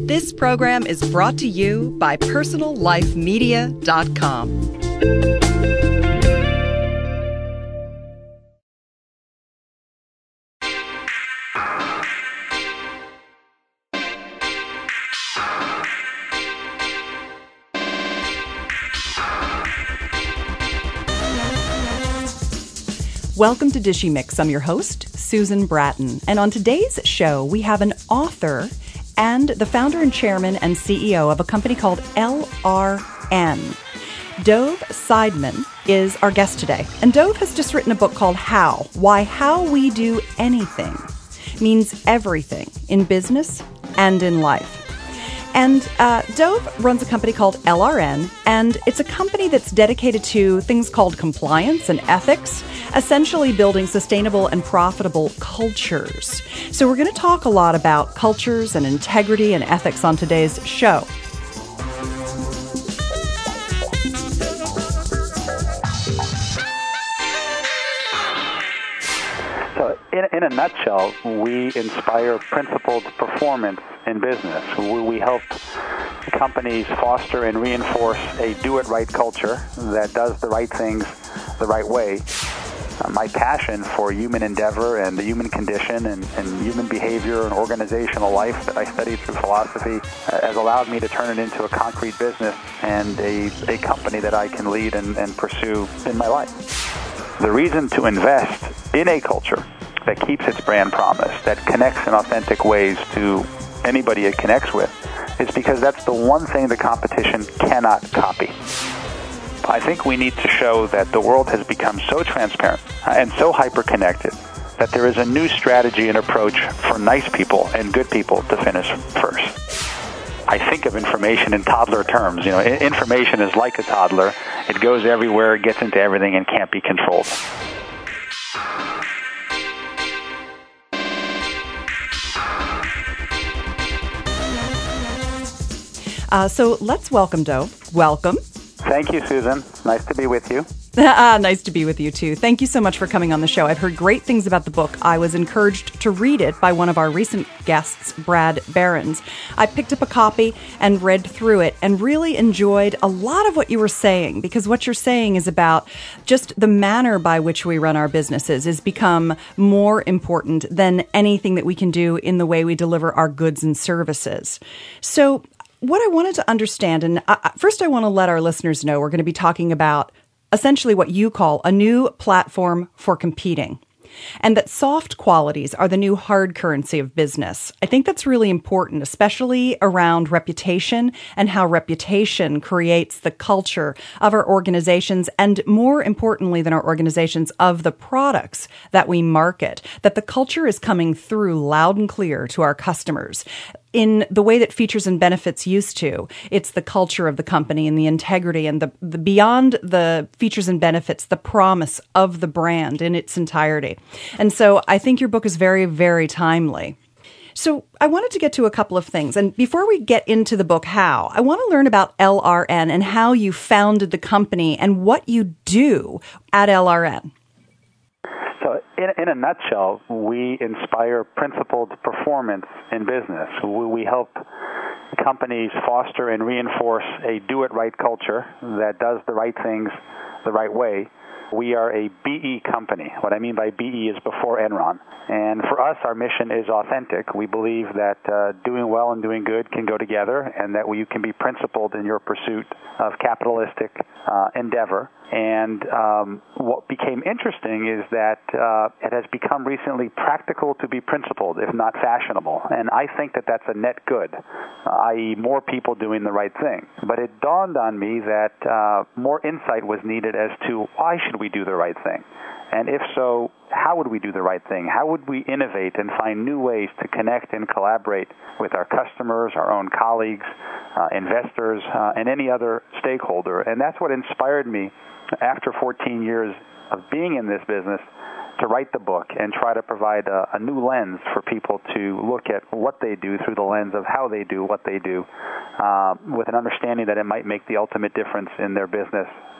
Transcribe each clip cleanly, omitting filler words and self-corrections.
This program is brought to you by PersonalLifeMedia.com. Welcome to Dishy Mix. I'm your host, Susan Bratton. And on today's show, we have an author and the founder and chairman and CEO of a company called LRN. Dov Seidman is our guest today. And Dov has just written a book called How? Why How We Do Anything Means Everything in Business and in Life. And Dov runs a company called LRN, and it's a company that's dedicated to things called compliance and ethics, essentially building sustainable and profitable cultures. So we're going to talk a lot about cultures and integrity and ethics on today's show. So in a nutshell, we inspire principled performance in business. We help companies foster and reinforce a do-it-right culture that does the right things the right way. My passion for human endeavor and the human condition and human behavior and organizational life that I studied through philosophy has allowed me to turn it into a concrete business and a company that I can lead and pursue in my life. The reason to invest in a culture that keeps its brand promise, that connects in authentic ways to anybody it connects with, is because that's the one thing the competition cannot copy. I think we need to show that the world has become so transparent and so hyper-connected that there is a new strategy and approach for nice people and good people to finish first. I think of information in toddler terms. Information is like a toddler. It goes everywhere, gets into everything, and can't be controlled. So let's welcome Dov. Welcome. Thank you, Susan. Nice to be with you. Nice to be with you, too. Thank you so much for coming on the show. I've heard great things about the book. I was encouraged to read it by one of our recent guests, Brad Behrens. I picked up a copy and read through it and really enjoyed a lot of what you were saying, because what you're saying is about just the manner by which we run our businesses has become more important than anything that we can do in the way we deliver our goods and services. So what I wanted to understand, and first I want to let our listeners know we're going to be talking about essentially what you call a new platform for competing, and that soft qualities are the new hard currency of business. I think that's really important, especially around reputation and how reputation creates the culture of our organizations, and more importantly than our organizations, of the products that we market, that the culture is coming through loud and clear to our customers. In the way that features and benefits used to, it's the culture of the company and the integrity and the beyond the features and benefits, the promise of the brand in its entirety. And so I think your book is very, very timely. So I wanted to get to a couple of things. And before we get into the book, How, I want to learn about LRN and how you founded the company and what you do at LRN. So in a nutshell, we inspire principled performance in business. We help companies foster and reinforce a do-it-right culture that does the right things the right way. We are a BE company. What I mean by BE is before Enron. And for us, our mission is authentic. We believe that doing well and doing good can go together, and that you can be principled in your pursuit of capitalistic endeavor. And what became interesting is that it has become recently practical to be principled, if not fashionable. And I think that that's a net good, i.e. more people doing the right thing. But it dawned on me that more insight was needed as to why should we do the right thing? And if so, how would we do the right thing? How would we innovate and find new ways to connect and collaborate with our customers, our own colleagues, investors, and any other stakeholder? And that's what inspired me after 14 years of being in this business to write the book and try to provide a new lens for people to look at what they do through the lens of how they do what they do, with an understanding that it might make the ultimate difference in their business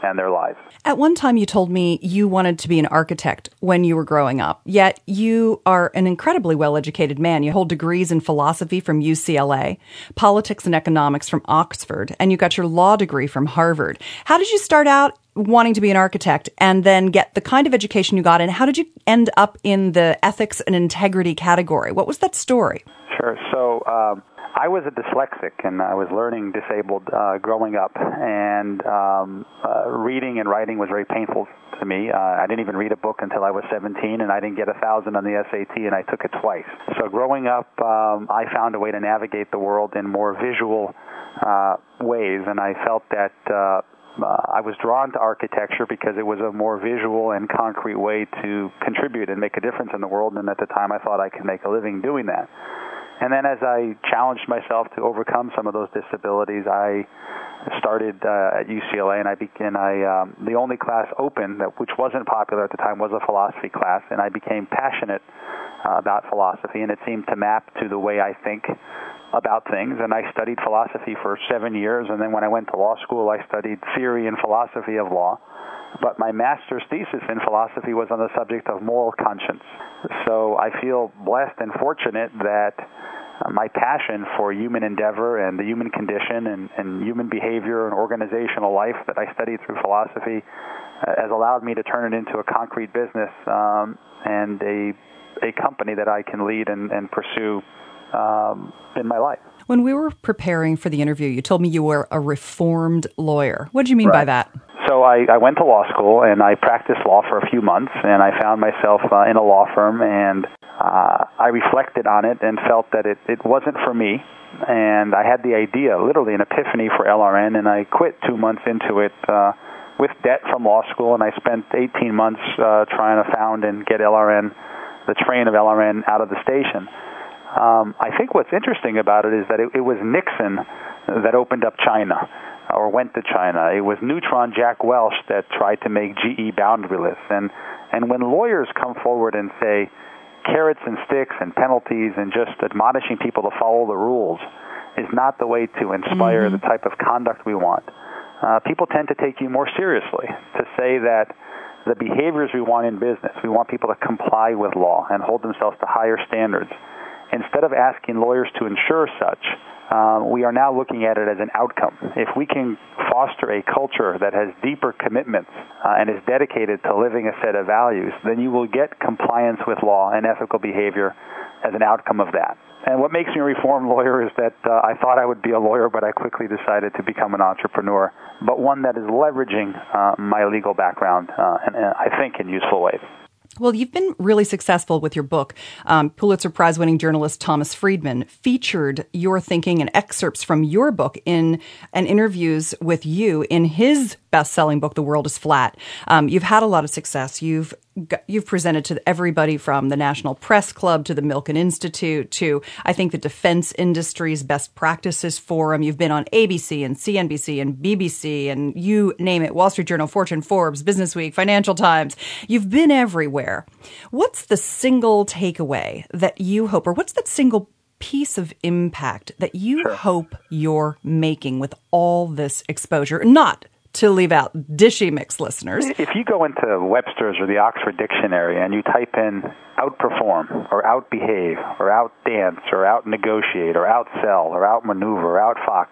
and their lives. At one time, you told me you wanted to be an architect when you were growing up, yet you are an incredibly well-educated man. You hold degrees in philosophy from UCLA, politics and economics from Oxford, and you got your law degree from Harvard. How did you start out wanting to be an architect and then get the kind of education you got, and how did you end up in the ethics and integrity category? What was that story? Sure. So I was a dyslexic, and I was learning disabled growing up, and reading and writing was very painful to me. I didn't even read a book until I was 17, and I didn't get 1,000 on the SAT, and I took it twice. So growing up, I found a way to navigate the world in more visual ways, and I felt that I was drawn to architecture because it was a more visual and concrete way to contribute and make a difference in the world, and at the time I thought I could make a living doing that. And then as I challenged myself to overcome some of those disabilities, I started at UCLA, and the only class open, which wasn't popular at the time, was a philosophy class, and I became passionate about philosophy, and it seemed to map to the way I think about things. And I studied philosophy for 7 years, and then when I went to law school, I studied theory and philosophy of law. But my master's thesis in philosophy was on the subject of moral conscience. So I feel blessed and fortunate that my passion for human endeavor and the human condition and human behavior and organizational life that I studied through philosophy has allowed me to turn it into a concrete business and a company that I can lead and pursue in my life. When we were preparing for the interview, you told me you were a reformed lawyer. What did you mean by that? So I went to law school, and I practiced law for a few months, and I found myself in a law firm, and I reflected on it and felt that it wasn't for me, and I had the idea, literally an epiphany for LRN, and I quit 2 months into it with debt from law school, and I spent 18 months trying to found and get LRN, the train of LRN, out of the station. I think what's interesting about it is that it was Nixon that opened up China, or went to China. It was Neutron Jack Welch that tried to make GE boundaryless. And when lawyers come forward and say carrots and sticks and penalties and just admonishing people to follow the rules is not the way to inspire the type of conduct we want, people tend to take you more seriously, to say that the behaviors we want in business, we want people to comply with law and hold themselves to higher standards. Instead of asking lawyers to ensure such, we are now looking at it as an outcome. If we can foster a culture that has deeper commitments and is dedicated to living a set of values, then you will get compliance with law and ethical behavior as an outcome of that. And what makes me a reformed lawyer is that I thought I would be a lawyer, but I quickly decided to become an entrepreneur, but one that is leveraging my legal background, and I think in useful ways. Well, you've been really successful with your book. Pulitzer Prize-winning journalist Thomas Friedman featured your thinking and excerpts from your book and interviews with you in his best-selling book, The World is Flat. You've had a lot of success. You've presented to everybody from the National Press Club to the Milken Institute to, I think, the Defense Industry's Best Practices Forum. You've been on ABC and CNBC and BBC and you name it, Wall Street Journal, Fortune, Forbes, Business Week, Financial Times. You've been everywhere. What's the single takeaway that you hope, or what's that single piece of impact that you hope you're making with all this exposure? Not to leave out Dishy Mix listeners. If you go into Webster's or the Oxford Dictionary and you type in outperform or outbehave or outdance or outnegotiate or outsell or outmaneuver or outfox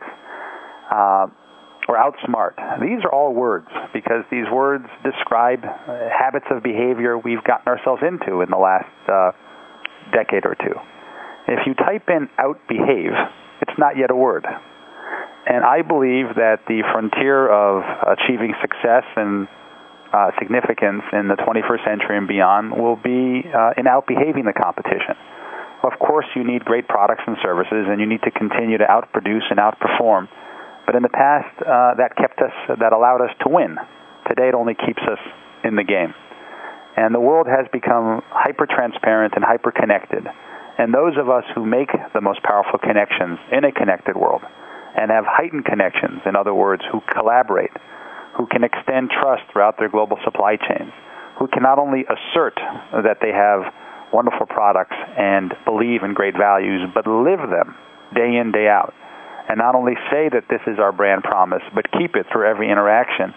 or outsmart, these are all words because these words describe habits of behavior we've gotten ourselves into in the last decade or two. If you type in outbehave, it's not yet a word. And I believe that the frontier of achieving success and significance in the 21st century and beyond will be in outbehaving the competition. Of course, you need great products and services, and you need to continue to outproduce and outperform. But in the past, that allowed us to win. Today, it only keeps us in the game. And the world has become hyper-transparent and hyper-connected. And those of us who make the most powerful connections in a connected world and have heightened connections, in other words, who collaborate, who can extend trust throughout their global supply chains, who can not only assert that they have wonderful products and believe in great values, but live them day in, day out, and not only say that this is our brand promise, but keep it through every interaction,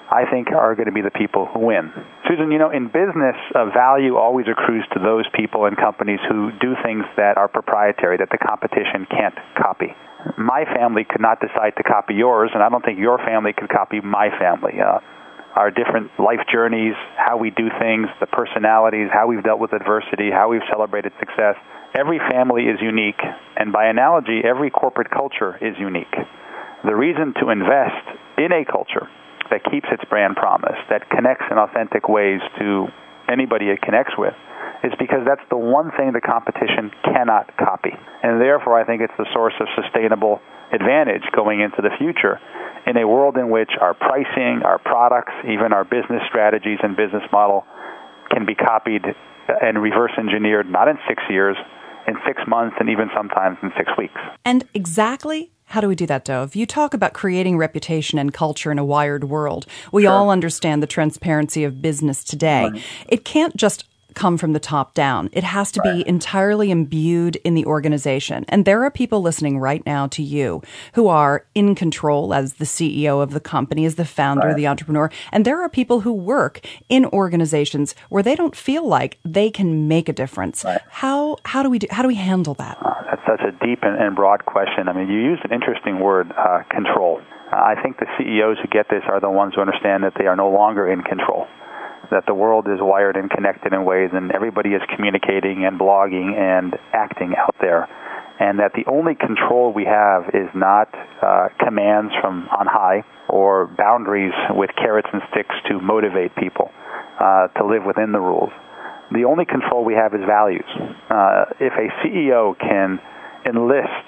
I think are going to be the people who win. Susan, in business, value always accrues to those people and companies who do things that are proprietary, that the competition can't copy. My family could not decide to copy yours, and I don't think your family could copy my family. Our different life journeys, how we do things, the personalities, how we've dealt with adversity, how we've celebrated success. Every family is unique, and by analogy, every corporate culture is unique. The reason to invest in a culture that keeps its brand promise, that connects in authentic ways to anybody it connects with, is because that's the one thing the competition cannot copy. And therefore, I think it's the source of sustainable advantage going into the future in a world in which our pricing, our products, even our business strategies and business model can be copied and reverse engineered, not in 6 years, in 6 months, and even sometimes in 6 weeks. And exactly how do we do that, Dov? You talk about creating reputation and culture in a wired world. We all understand the transparency of business today. Right. It can't just come from the top down. It has to be entirely imbued in the organization. And there are people listening right now to you who are in control as the CEO of the company, as the founder, the entrepreneur. And there are people who work in organizations where they don't feel like they can make a difference. How do we handle that? That's such a deep and broad question. I mean, you used an interesting word, control. I think the CEOs who get this are the ones who understand that they are no longer in control, that the world is wired and connected in ways, and everybody is communicating and blogging and acting out there, and that the only control we have is not commands from on high or boundaries with carrots and sticks to motivate people to live within the rules. The only control we have is values. If a CEO can enlist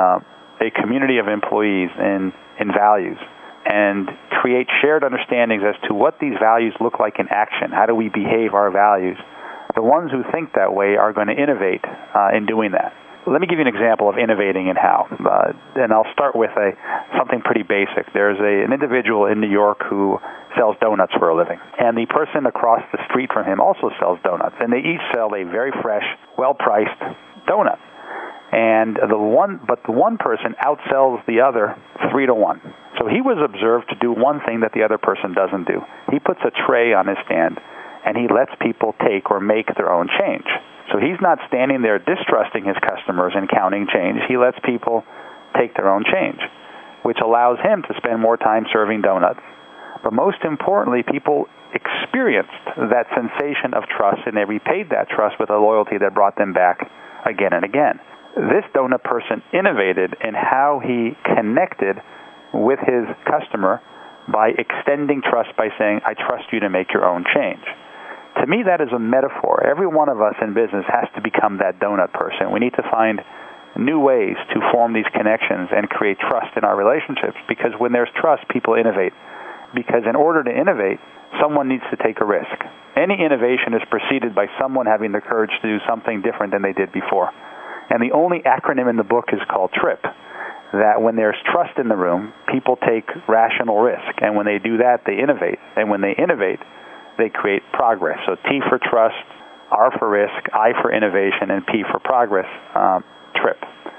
a community of employees in values and create shared understandings as to what these values look like in action, how do we behave our values, the ones who think that way are going to innovate in doing that. Let me give you an example of innovating and how. And I'll start with something pretty basic. There's an individual in New York who sells donuts for a living. And the person across the street from him also sells donuts. And they each sell a very fresh, well-priced donut. And the one person outsells the other 3-1. So he was observed to do one thing that the other person doesn't do. He puts a tray on his stand, and he lets people take or make their own change. So he's not standing there distrusting his customers and counting change. He lets people take their own change, which allows him to spend more time serving donuts. But most importantly, people experienced that sensation of trust, and they repaid that trust with a loyalty that brought them back again and again. This donut person innovated in how he connected with his customer by extending trust by saying, I trust you to make your own change. To me, that is a metaphor. Every one of us in business has to become that donut person. We need to find new ways to form these connections and create trust in our relationships, because when there's trust, people innovate. Because in order to innovate, someone needs to take a risk. Any innovation is preceded by someone having the courage to do something different than they did before. And the only acronym in the book is called TRIP, that when there's trust in the room, people take rational risk. And when they do that, they innovate. And when they innovate, they create progress. So T for trust, R for risk, I for innovation, and P for progress, TRIP.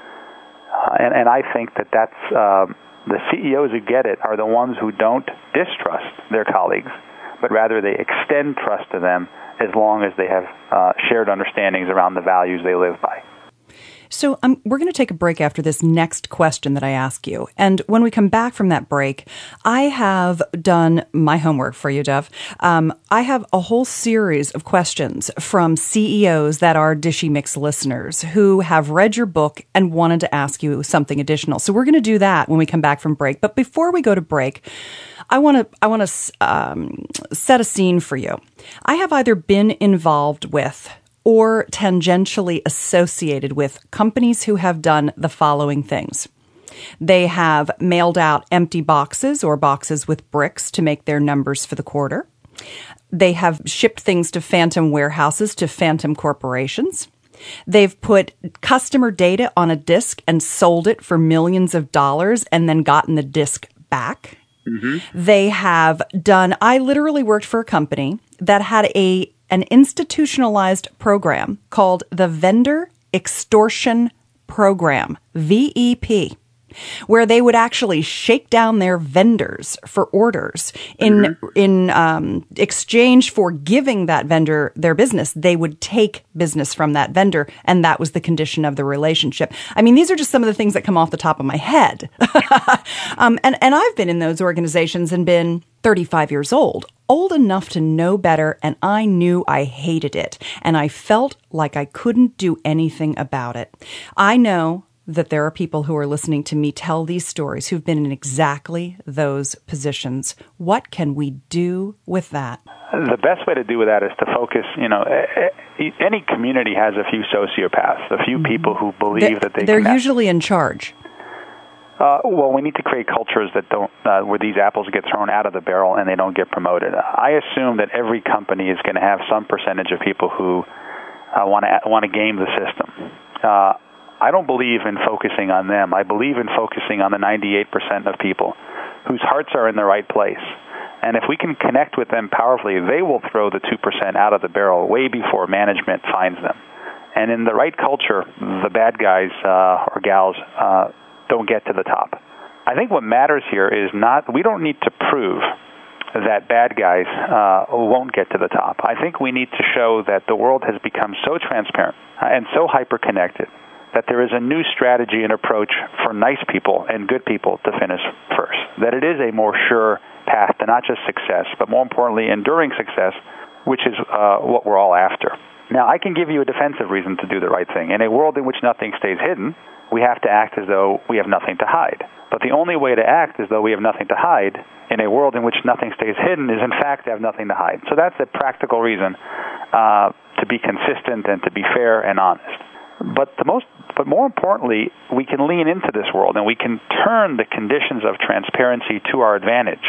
And I think that's the CEOs who get it are the ones who don't distrust their colleagues, but rather they extend trust to them as long as they have shared understandings around the values they live by. So we're going to take a break after this next question that I ask you. And when we come back from that break, I have done my homework for you, Dov. I have a whole series of questions from CEOs that are Dishy Mix listeners who have read your book and wanted to ask you something additional. So we're going to do that when we come back from break. But before we go to break, I want to set a scene for you. I have either been involved with or tangentially associated with companies who have done the following things. They have mailed out empty boxes or boxes with bricks to make their numbers for the quarter. They have shipped things to phantom warehouses to phantom corporations. They've put customer data on a disk and sold it for millions of dollars and then gotten the disk back. Mm-hmm. They have done, I literally worked for a company that had an institutionalized program called the Vendor Extortion Program, VEP. where they would actually shake down their vendors for orders. In exchange for giving that vendor their business, they would take business from that vendor, and that was the condition of the relationship. I mean, these are just some of the things that come off the top of my head. And I've been in those organizations and been 35 years old enough to know better, and I knew I hated it, and I felt like I couldn't do anything about it. I know that there are people who are listening to me tell these stories who've been in exactly those positions. What can we do with that? The best way to do with that is to focus, any community has a few sociopaths, a few people who believe that they're usually in charge. Well, we need to create cultures that don't, where these apples get thrown out of the barrel and they don't get promoted. I assume that every company is going to have some percentage of people who want to game the system. I don't believe in focusing on them. I believe in focusing on the 98% of people whose hearts are in the right place. And if we can connect with them powerfully, they will throw the 2% out of the barrel way before management finds them. And in the right culture, the bad guys or gals don't get to the top. I think what matters here is we don't need to prove that bad guys won't get to the top. I think we need to show that the world has become so transparent and so hyper-connected that there is a new strategy and approach for nice people and good people to finish first. That it is a more sure path to not just success, but more importantly, enduring success, which is what we're all after. Now, I can give you a defensive reason to do the right thing. In a world in which nothing stays hidden, we have to act as though we have nothing to hide. But the only way to act as though we have nothing to hide in a world in which nothing stays hidden is, in fact, to have nothing to hide. So that's a practical reason to be consistent and to be fair and honest. But more importantly, we can lean into this world and we can turn the conditions of transparency to our advantage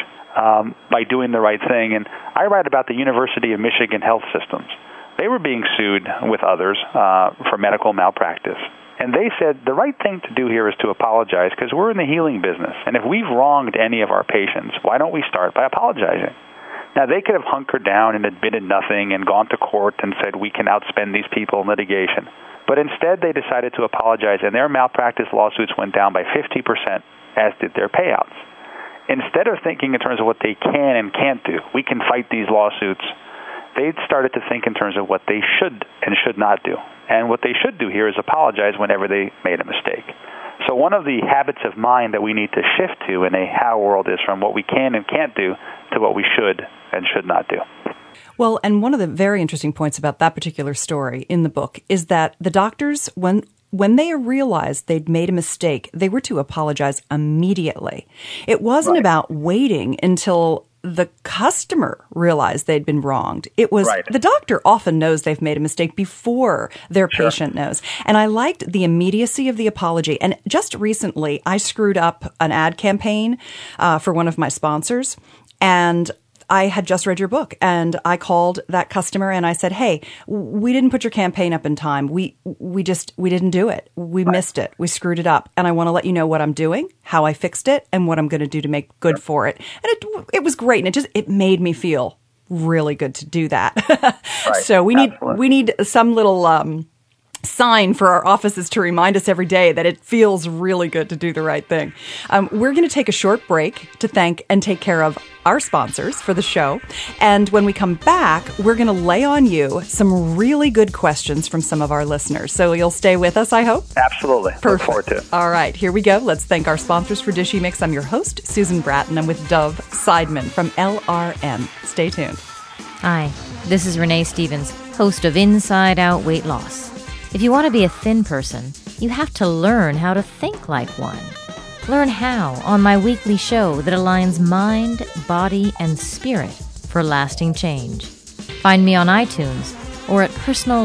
by doing the right thing. And I write about the University of Michigan health systems. They were being sued with others for medical malpractice. And they said the right thing to do here is to apologize because we're in the healing business. And if we've wronged any of our patients, why don't we start by apologizing? Now, they could have hunkered down and admitted nothing and gone to court and said we can outspend these people in litigation. But instead, they decided to apologize, and their malpractice lawsuits went down by 50%, as did their payouts. Instead of thinking in terms of what they can and can't do, we can fight these lawsuits, they started to think in terms of what they should and should not do. And what they should do here is apologize whenever they made a mistake. So one of the habits of mind that we need to shift to in a how world is from what we can and can't do to what we should and should not do. Well, and one of the very interesting points about that particular story in the book is that the doctors, when they realized they'd made a mistake, they were to apologize immediately. It wasn't about waiting until the customer realized they'd been wronged. It was the doctor often knows they've made a mistake before their patient knows. And I liked the immediacy of the apology. And just recently, I screwed up an ad campaign for one of my sponsors, and I had just read your book, and I called that customer and I said, "Hey, we didn't put your campaign up in time. We didn't do it. We missed it. We screwed it up. And I want to let you know what I'm doing, how I fixed it, and what I'm going to do to make good for it." And it was great, and it made me feel really good to do that. So we need some little sign for our offices to remind us every day that it feels really good to do the right thing. We're going to take a short break to thank and take care of our sponsors for the show. And when we come back, we're going to lay on you some really good questions from some of our listeners. So you'll stay with us, I hope? Absolutely. Perfect. Look forward to it. All right, here we go. Let's thank our sponsors for Dishy Mix. I'm your host, Susan Bratton. I'm with Dove Seidman from LRM. Stay tuned. Hi, this is Renee Stevens, host of Inside Out Weight Loss. If you want to be a thin person, you have to learn how to think like one. Learn how on my weekly show that aligns mind, body, and spirit for lasting change. Find me on iTunes or at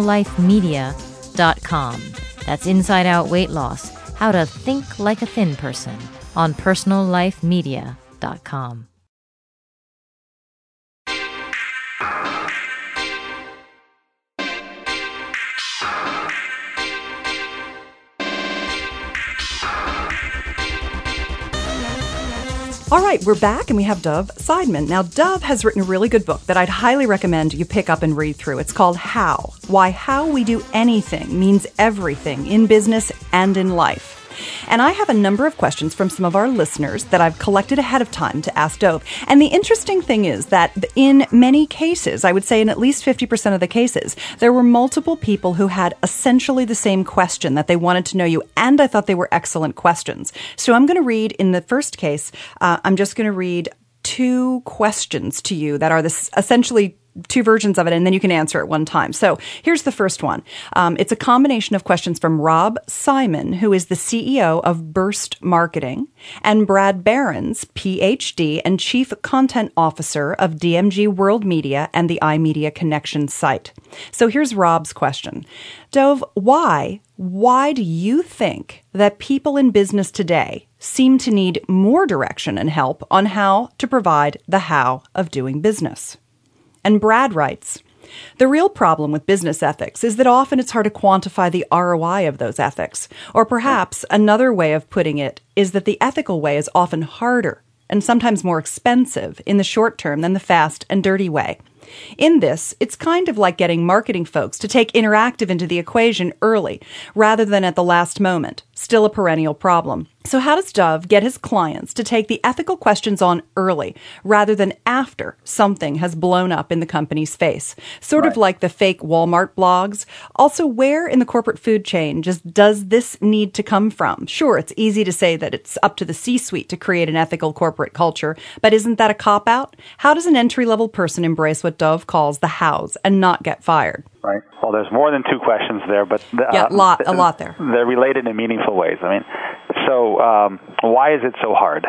personallifemedia.com. That's Inside Out Weight Loss, how to think like a thin person on personallifemedia.com. All right, we're back, and we have Dove Seidman. Now, Dove has written a really good book that I'd highly recommend you pick up and read through. It's called How: Why How We Do Anything Means Everything in Business and in Life. And I have a number of questions from some of our listeners that I've collected ahead of time to ask Dov. And the interesting thing is that in many cases, I would say in at least 50% of the cases, there were multiple people who had essentially the same question that they wanted to know you, and I thought they were excellent questions. So I'm going to read, in the first case, I'm just going to read 2 questions to you that are essentially 2 versions of it, and then you can answer at one time. So here's the first one. It's a combination of questions from Rob Simon, who is the CEO of Burst Marketing, and Brad Behrens, PhD and Chief Content Officer of DMG World Media and the iMedia Connection site. So here's Rob's question. Dov, why do you think that people in business today seem to need more direction and help on how to provide the how of doing business? And Brad writes, the real problem with business ethics is that often it's hard to quantify the ROI of those ethics. Or perhaps another way of putting it is that the ethical way is often harder and sometimes more expensive in the short term than the fast and dirty way. In this, it's kind of like getting marketing folks to take interactive into the equation early rather than at the last moment. Still a perennial problem. So how does Dov get his clients to take the ethical questions on early rather than after something has blown up in the company's face? Sort of like the fake Walmart blogs. Also, where in the corporate food chain does this need to come from? Sure, it's easy to say that it's up to the C-suite to create an ethical corporate culture, but isn't that a cop-out? How does an entry-level person embrace what Dov calls the hows and not get fired? Right. Well, there's more than 2 questions there, but a lot there. They're related in meaningful ways. I mean, so why is it so hard?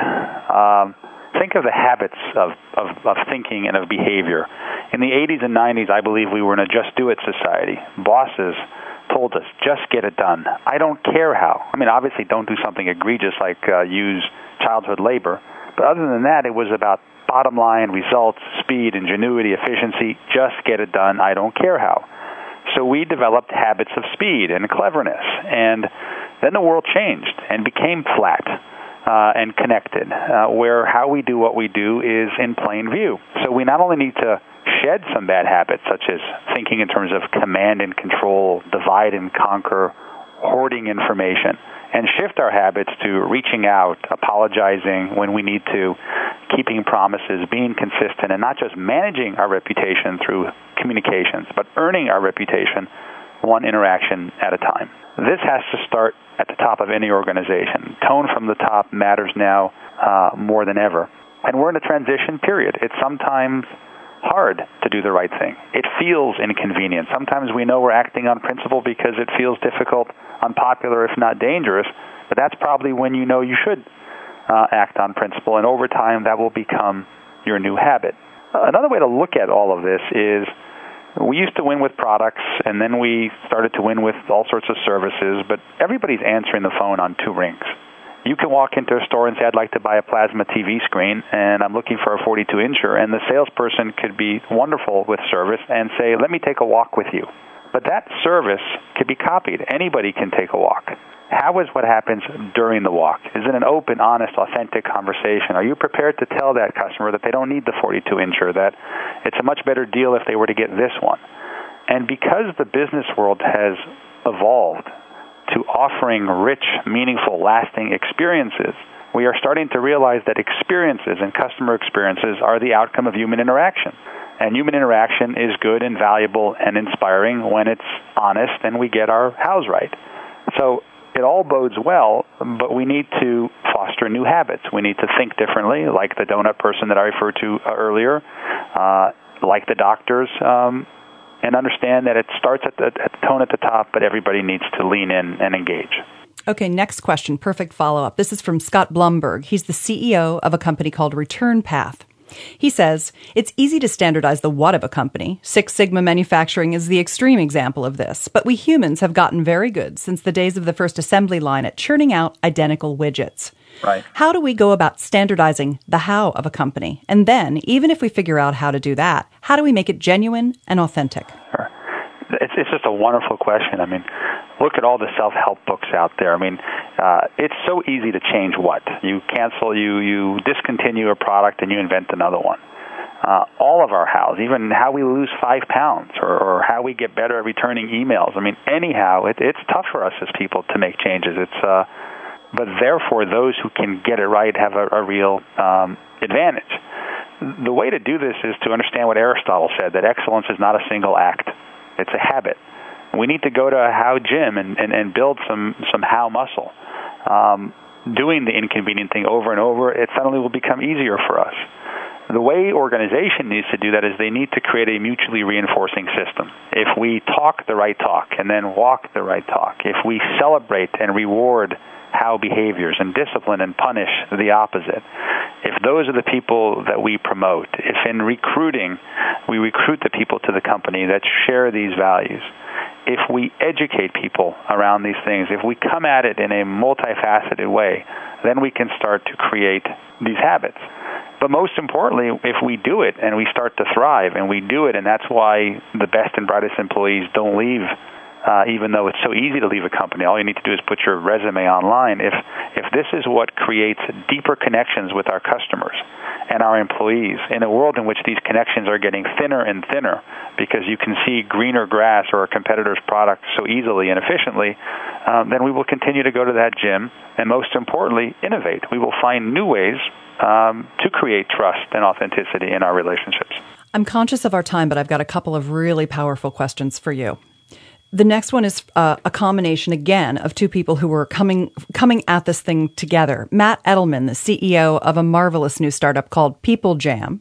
Think of the habits of thinking and of behavior. In the 80s and 90s, I believe we were in a just-do-it society. Bosses told us, just get it done. I don't care how. I mean, obviously, don't do something egregious like use childhood labor. But other than that, it was about bottom line, results, speed, ingenuity, efficiency. Just get it done. I don't care how. So we developed habits of speed and cleverness. And then the world changed and became flat and connected, where how we do what we do is in plain view. So we not only need to shed some bad habits, such as thinking in terms of command and control, divide and conquer, hoarding information, and shift our habits to reaching out, apologizing when we need to, keeping promises, being consistent, and not just managing our reputation through communications, but earning our reputation one interaction at a time. This has to start at the top of any organization. Tone from the top matters now more than ever. And we're in a transition period. It's sometimes hard to do the right thing. It feels inconvenient. Sometimes we know we're acting on principle because it feels difficult, unpopular, if not dangerous, but that's probably when you know you should act on principle, and over time that will become your new habit. Another way to look at all of this is we used to win with products, and then we started to win with all sorts of services, but everybody's answering the phone on 2 rings. You can walk into a store and say, I'd like to buy a plasma TV screen, and I'm looking for a 42-incher, and the salesperson could be wonderful with service and say, let me take a walk with you. But that service could be copied. Anybody can take a walk. How is what happens during the walk? Is it an open, honest, authentic conversation? Are you prepared to tell that customer that they don't need the 42-incher, that it's a much better deal if they were to get this one? And because the business world has evolved to offering rich, meaningful, lasting experiences, we are starting to realize that experiences and customer experiences are the outcome of human interaction. And human interaction is good and valuable and inspiring when it's honest and we get our house right. So it all bodes well, but we need to foster new habits. We need to think differently, like the donut person that I referred to earlier, like the doctors, and understand that it starts at the tone at the top, but everybody needs to lean in and engage. Okay, next question, perfect follow-up. This is from Scott Blumberg. He's the CEO of a company called Return Path. He says, it's easy to standardize the what of a company. Six Sigma manufacturing is the extreme example of this, but we humans have gotten very good since the days of the first assembly line at churning out identical widgets. Right. How do we go about standardizing the how of a company? And then, even if we figure out how to do that, how do we make it genuine and authentic? Sure. It's just a wonderful question. I mean, look at all the self-help books out there. I mean, it's so easy to change what? You cancel, you discontinue a product and you invent another one. All of our hows, even how we lose 5 pounds or how we get better at returning emails. I mean, anyhow, it's tough for us as people to make changes. but therefore those who can get it right have a real advantage. The way to do this is to understand what Aristotle said, that excellence is not a single act. It's a habit. We need to go to a how gym and build some how muscle. Doing the inconvenient thing over and over, it suddenly will become easier for us. The way organization needs to do that is they need to create a mutually reinforcing system. If we talk the right talk and then walk the right talk, if we celebrate and reward how behaviors and discipline and punish the opposite, if those are the people that we promote, if in recruiting we recruit the people to the company that share these values, if we educate people around these things, if we come at it in a multifaceted way, then we can start to create these habits. But most importantly, if we do it and we start to thrive, and we do it, and that's why the best and brightest employees don't leave, even though it's so easy to leave a company. All you need to do is put your resume online. If this is what creates deeper connections with our customers and our employees, in a world in which these connections are getting thinner and thinner because you can see greener grass or a competitor's product so easily and efficiently, then we will continue to go to that gym and, most importantly, innovate. We will find new ways to create trust and authenticity in our relationships. I'm conscious of our time, but I've got a couple of really powerful questions for you. The next one is a combination, again, of two people who were coming at this thing together. Matt Edelman, the CEO of a marvelous new startup called People Jam.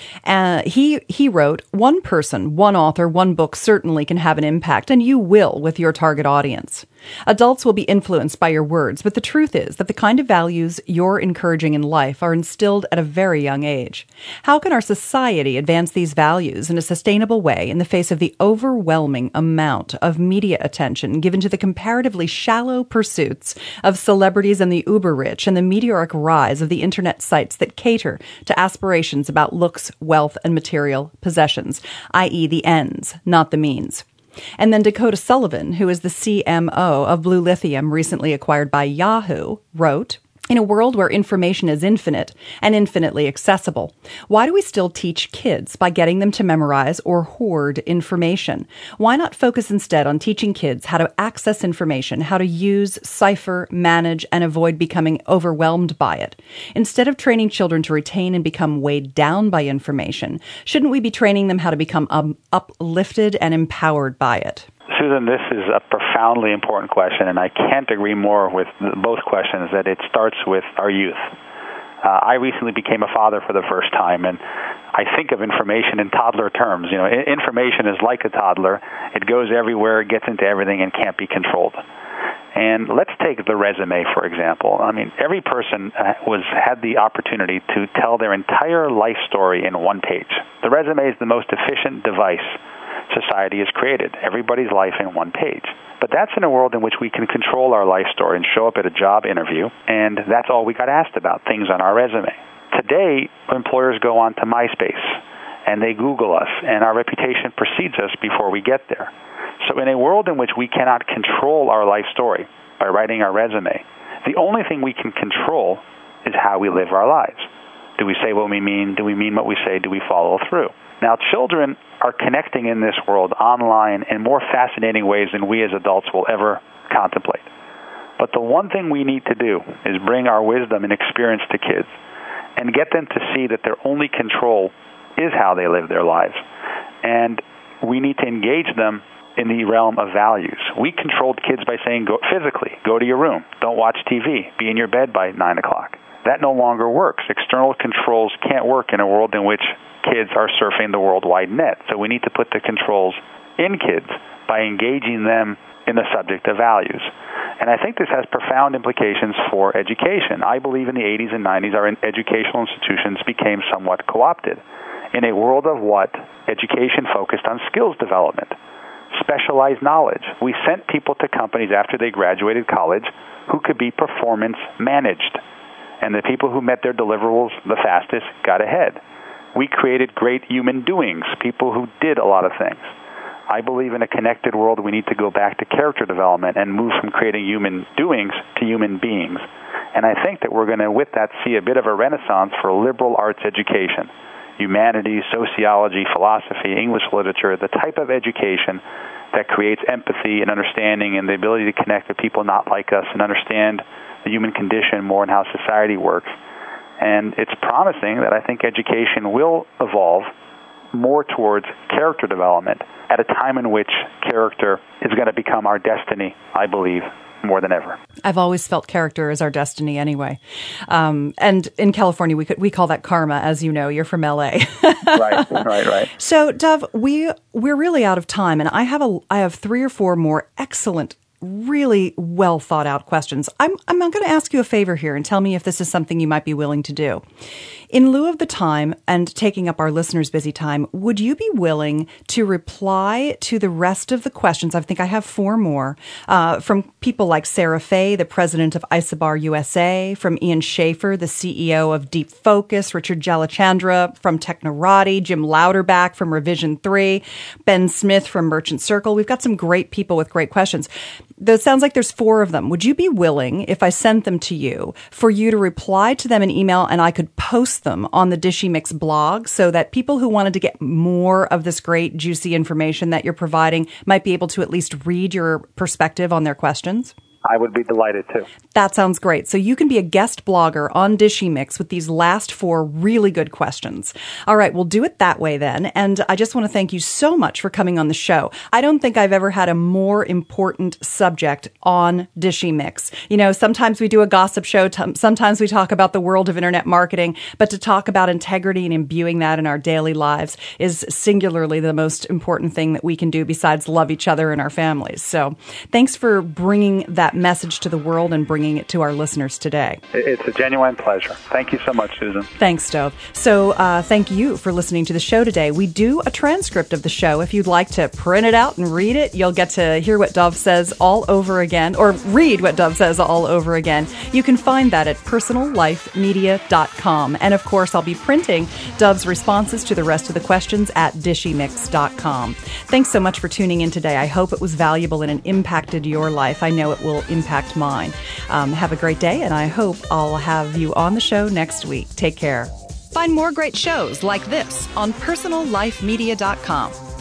He wrote, "One person, one author, one book certainly can have an impact, and you will with your target audience. Adults will be influenced by your words, but the truth is that the kind of values you're encouraging in life are instilled at a very young age. How can our society advance these values in a sustainable way in the face of the overwhelming amount of media attention given to the comparatively shallow pursuits of celebrities and the uber-rich and the meteoric rise of the internet sites that cater to aspirations about looks, wealth, and material possessions, i.e. the ends, not the means?" And then Dakota Sullivan, who is the CMO of Blue Lithium, recently acquired by Yahoo, wrote, "In a world where information is infinite and infinitely accessible, why do we still teach kids by getting them to memorize or hoard information? Why not focus instead on teaching kids how to access information, how to use, cipher, manage, and avoid becoming overwhelmed by it? Instead of training children to retain and become weighed down by information, shouldn't we be training them how to become uplifted and empowered by it?" Susan, this is a profoundly important question, and I can't agree more with both questions that it starts with our youth. I recently became a father for the first time, and I think of information in toddler terms. You know, information is like a toddler. It goes everywhere, it gets into everything, and can't be controlled. And let's take the resume, for example. I mean, every person had the opportunity to tell their entire life story in one page. The resume is the most efficient device society has created. Everybody's life in one page. But that's in a world in which we can control our life story and show up at a job interview, and that's all we got asked about, things on our resume. Today, employers go on to MySpace, and they Google us, and our reputation precedes us before we get there. So in a world in which we cannot control our life story by writing our resume, the only thing we can control is how we live our lives. Do we say what we mean? Do we mean what we say? Do we follow through? Now, children are connecting in this world online in more fascinating ways than we as adults will ever contemplate. But the one thing we need to do is bring our wisdom and experience to kids and get them to see that their only control is how they live their lives. And we need to engage them in the realm of values. We controlled kids by saying, go to your room, don't watch TV, be in your bed by 9 o'clock. That no longer works. External controls can't work in a world in which kids are surfing the worldwide net. So we need to put the controls in kids by engaging them in the subject of values. And I think this has profound implications for education. I believe in the 80s and 90s our educational institutions became somewhat co-opted in a world of what education focused on skills development, specialized knowledge. We sent people to companies after they graduated college who could be performance managed. And the people who met their deliverables the fastest got ahead. We created great human doings, people who did a lot of things. I believe in a connected world we need to go back to character development and move from creating human doings to human beings. And I think that we're going to, with that, see a bit of a renaissance for liberal arts education. Humanities, sociology, philosophy, English literature, the type of education that creates empathy and understanding and the ability to connect with people not like us and understand the human condition more and how society works. And it's promising that I think education will evolve more towards character development at a time in which character is going to become our destiny, I believe, more than ever. I've always felt character is our destiny anyway. And in California, we call that karma, as you know. You're from LA. Right. So, Dov, we're really out of time, and I have 3 or 4 more excellent, really well thought out questions. I'm going to ask you a favor here and tell me if this is something you might be willing to do. In lieu of the time and taking up our listeners' busy time, would you be willing to reply to the rest of the questions? I think I have 4 more from people like Sarah Fay, the president of Isobar USA, from Ian Schaefer, the CEO of Deep Focus, Richard Jalachandra from Technorati, Jim Louderback from Revision 3, Ben Smith from Merchant Circle. We've got some great people with great questions. It sounds like there's 4 of them. Would you be willing, if I sent them to you, for you to reply to them in email and I could post them on the Dishy Mix blog so that people who wanted to get more of this great, juicy information that you're providing might be able to at least read your perspective on their questions? I would be delighted to. That sounds great. So you can be a guest blogger on Dishy Mix with these last 4 really good questions. All right, we'll do it that way then. And I just want to thank you so much for coming on the show. I don't think I've ever had a more important subject on Dishy Mix. You know, sometimes we do a gossip show. Sometimes we talk about the world of internet marketing. But to talk about integrity and imbuing that in our daily lives is singularly the most important thing that we can do besides love each other and our families. So thanks for bringing that message to the world and bringing it to our listeners today. It's a genuine pleasure. Thank you so much, Susan. Thanks, Dov. So thank you for listening to the show today. We do a transcript of the show. If you'd like to print it out and read it, you'll get to hear what Dov says all over again, or read what Dov says all over again. You can find that at personallifemedia.com. And of course, I'll be printing Dov's responses to the rest of the questions at dishymix.com. Thanks so much for tuning in today. I hope it was valuable and it impacted your life. I know it will impact mine. Have a great day, and I hope I'll have you on the show next week. Take care. Find more great shows like this on personallifemedia.com.